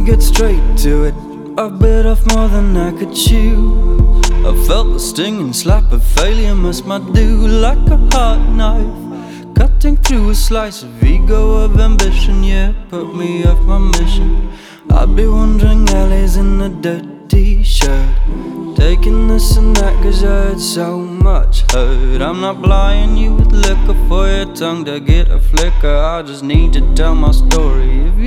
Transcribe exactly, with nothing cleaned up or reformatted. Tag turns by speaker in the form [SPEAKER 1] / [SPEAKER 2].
[SPEAKER 1] get straight to it. I bit off more than I could chew. I felt the stinging slap of failure must my do, like a hot knife cutting through a slice of ego, of ambition. Yeah, put me off my mission. I'd be wandering alleys in a dirty shirt, taking this and that cause I had so much hurt. I'm not plying you with liquor for your tongue to get a flicker. I just need to tell my story. If you